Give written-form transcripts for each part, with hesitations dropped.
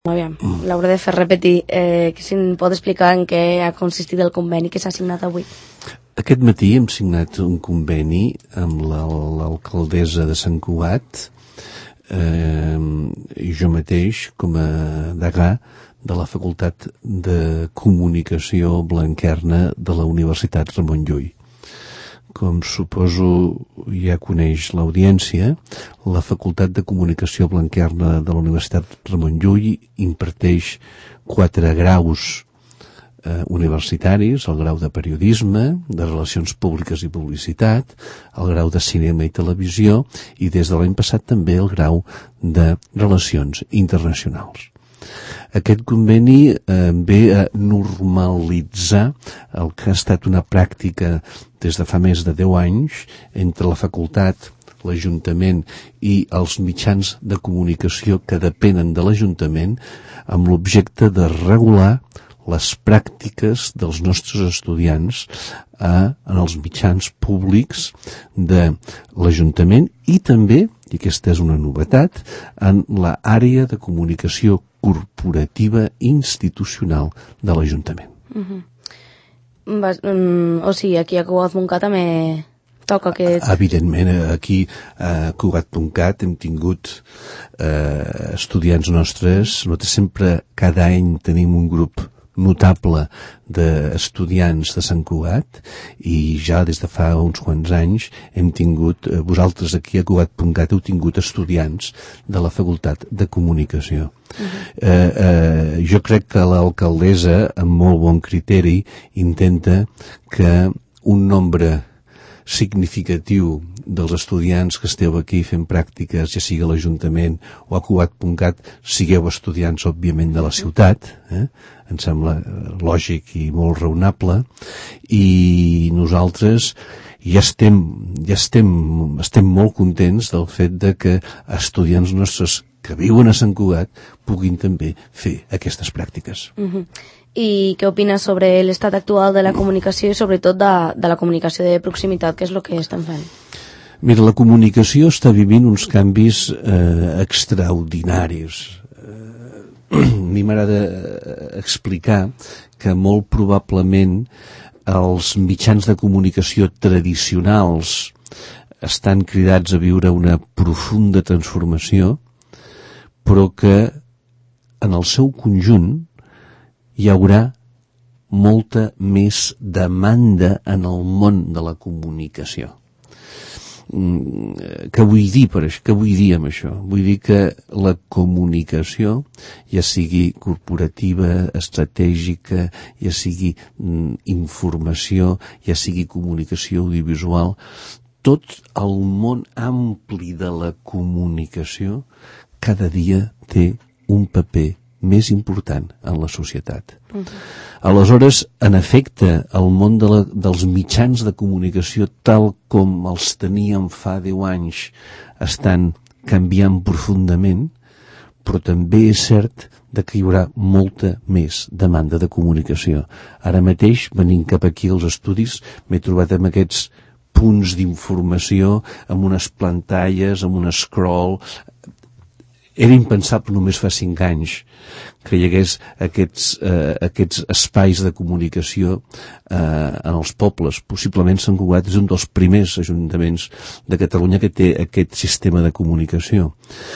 Aviam, l'hauré de fer repetir, que si em pot explicar en què ha consistit el conveni que s'ha signat avui. Aquest matí hem signat un conveni amb l'alcaldessa de Sant Cugat i jo mateix com a degà de la Facultat de Comunicació Blanquerna de la Universitat Ramon Llull. Com suposo ja coneix l'audiència, la Facultat de Comunicació Blanquerna de la Universitat Ramon Llull imparteix 4 graus universitaris, el grau de periodisme, de relacions públiques i publicitat, el grau de cinema i televisió i des de l'any passat també el grau de relacions internacionals. Aquest conveni ve a normalitzar el que ha estat una pràctica des de fa més de 10 anys entre la facultat, l'Ajuntament i els mitjans de comunicació que depenen de l'Ajuntament amb l'objecte de regular les pràctiques dels nostres estudiants en els mitjans públics de l'Ajuntament i també, i aquesta és una novetat, en l'àrea de comunicació corporativa institucional de l'Ajuntament. O sigui, aquí a Cugat.cat també toca aquest... Evidentment, aquí a Cugat.cat hem tingut estudiants nostres. Nosaltres sempre, cada any, tenim un grup notable d'estudiants de Sant Cugat i ja des de fa uns quants anys hem tingut, vosaltres aquí a Cugat.cat heu tingut estudiants de la Facultat de Comunicació. Jo crec que l'alcaldessa, amb molt bon criteri, intenta que un nombre significatiu dels estudiants que esteu aquí fent pràctiques, ja sigui a l'Ajuntament o a Cugat.cat, sigueu estudiants, òbviament, de la ciutat, em sembla lògic i molt raonable, i nosaltres ja estem molt contents del fet de que estudiants nostres que viuen a Sant Cugat puguin també fer aquestes pràctiques. I què opines sobre l'estat actual de la comunicació i sobretot de la comunicació de proximitat, que és el que estan fent? Mira, la comunicació està vivint uns canvis extraordinaris. A mi m'agrada explicar que molt probablement els mitjans de comunicació tradicionals estan cridats a viure una profunda transformació, però que en el seu conjunt hi haurà molta més demanda en el món de la comunicació. Què vull dir per això? Què vull dir amb això? Vull dir que la comunicació, ja sigui corporativa, estratègica, ja sigui informació, ja sigui comunicació audiovisual, tot el món ampli de la comunicació cada dia té un paper més important en la societat. Aleshores, en efecte, el món dels mitjans de comunicació tal com els teníem fa 10 anys estan canviant profundament, però també és cert que hi haurà molta més demanda de comunicació. Ara mateix, venint cap aquí als estudis, m'he trobat amb aquests punts d'informació, amb unes pantalles, amb un scroll. Era impensable només fa 5 anys que hi hagués aquests espais de comunicació en els pobles. Possiblement Sant Cugat és un dels primers ajuntaments de Catalunya que té aquest sistema de comunicació.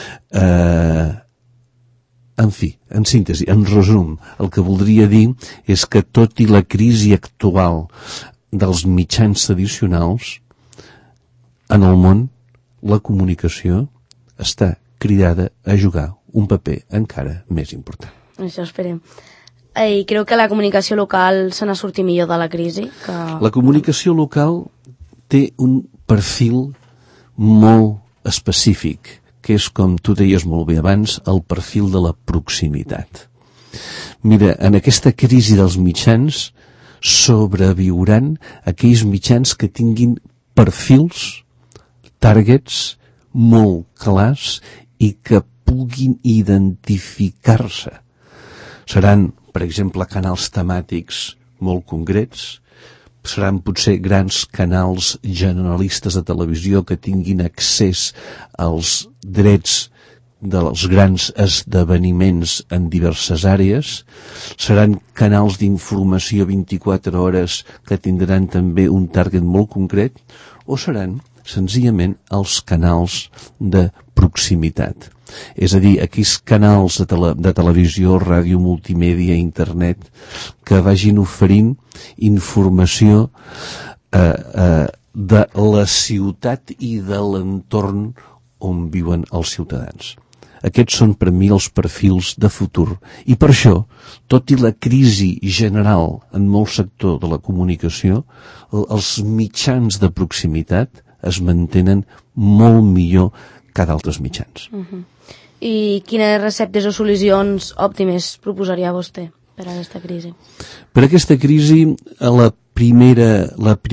En fi, en síntesi, en resum, el que voldria dir és que tot i la crisi actual dels mitjans tradicionals, en el món la comunicació està cridada a jugar un paper encara més important. Això esperem. I creu que la comunicació local se n'ha sortit millor de la crisi? La comunicació local té un perfil molt específic, que és, com tu deies molt bé abans, el perfil de la proximitat. Mira, en aquesta crisi dels mitjans sobreviuran aquells mitjans que tinguin perfils, targets, molt clars i que puguin identificar-se. Seran, per exemple, canals temàtics molt concrets, seran potser grans canals generalistes de televisió que tinguin accés als drets dels grans esdeveniments en diverses àrees, seran canals d'informació 24 hores que tindran també un target molt concret, o seran senzillament els canals de proximitat. És a dir, aquells canals de televisió, ràdio, multimèdia, internet, que vagin oferint informació de la ciutat i de l'entorn on viuen els ciutadans. Aquests són per mi els perfils de futur. I per això, tot i la crisi general en molt sector de la comunicació, els mitjans de proximitat es mantenen molt millor que d'altres mitjans. I quines receptes o solucions òptimes proposaria vostè per a aquesta crisi? Per aquesta crisi, la primera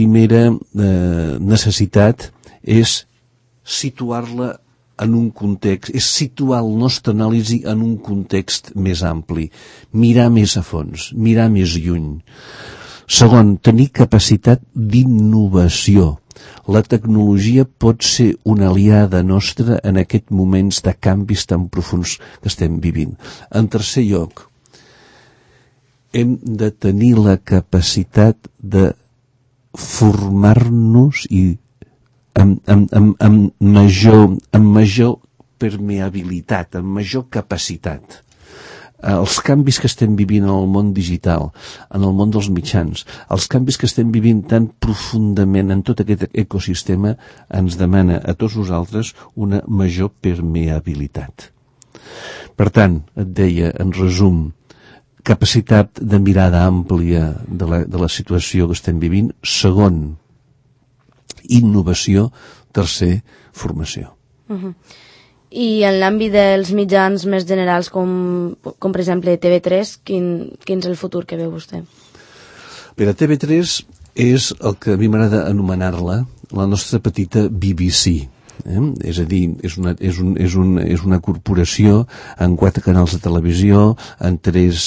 necessitat és situar-la en un context, és situar la nostra anàlisi en un context més ampli, mirar més a fons, mirar més lluny. Segon, tenir capacitat d'innovació. La tecnologia pot ser una aliada nostra en aquests moments de canvis tan profuns que estem vivint. En tercer lloc, hem de tenir la capacitat de formar-nos i amb major permeabilitat, amb major capacitat. Els canvis que estem vivint en el món digital, en el món dels mitjans, els canvis que estem vivint tan profundament en tot aquest ecosistema ens demana a tots nosaltres una major permeabilitat. Per tant, et deia, en resum, capacitat de mirada àmplia de la situació que estem vivint. Segon, innovació. Tercer, formació. I en l'àmbit dels mitjans més generals, com per exemple TV3, quin és el futur que veu vostè? Per a TV3 és el que a mi m'agrada anomenar-la la nostra petita BBC. És a dir, és una corporació amb 4 canals de televisió, en 3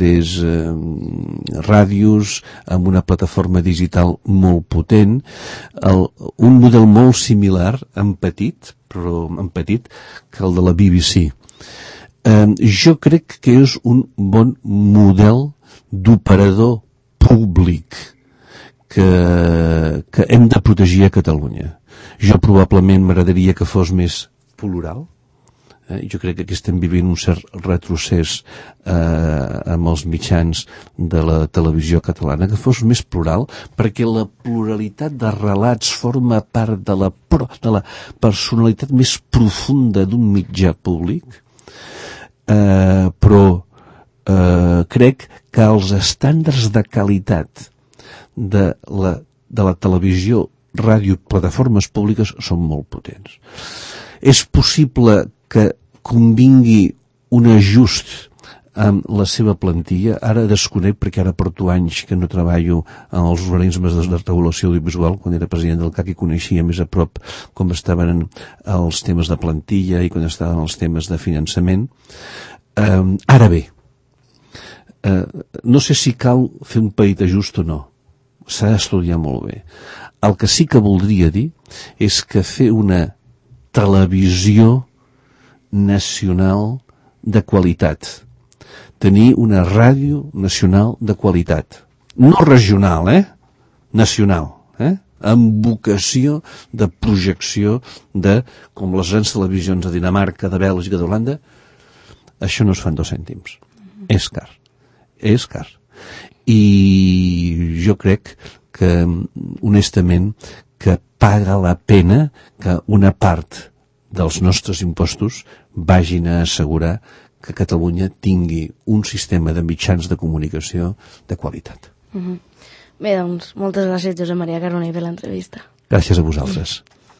ràdios, amb una plataforma digital molt potent, un model molt similar, en petit, que el de la BBC. Jo crec que és un bon model d'operador públic que hem de protegir a Catalunya. Jo probablement m'agradaria que fos més plural. Jo crec que aquí estem vivint un cert retrocés amb els mitjans de la televisió catalana, que fos més plural, perquè la pluralitat de relats forma part de la personalitat més profunda d'un mitjà públic, però crec que els estàndards de qualitat de la televisió, ràdio, plataformes públiques són molt potents. És possible que convingui un ajust amb la seva plantilla. Ara desconec, perquè ara porto anys que no treballo en els organismes de regulació audiovisual. Quan era president del CAC i coneixia més a prop com estaven els temes de plantilla i quan estaven els temes de finançament. Ara bé, no sé si cal fer un petit ajust o no. S'ha d'estudiar molt bé. El que sí que voldria dir és que fer una televisió nacional de qualitat, tenir una ràdio nacional de qualitat, no regional, nacional, amb vocació de projecció com les grans televisions de Dinamarca, de Bèlgica, d'Holanda. Això no es fa en 2 cèntims. És car. I jo crec que, honestament, que paga la pena que una part dels nostres impostos vagin a assegurar que Catalunya tingui un sistema de mitjans de comunicació de qualitat. Bé, doncs, moltes gràcies, Josep Maria Carbonell, per l'entrevista. Gràcies a vosaltres.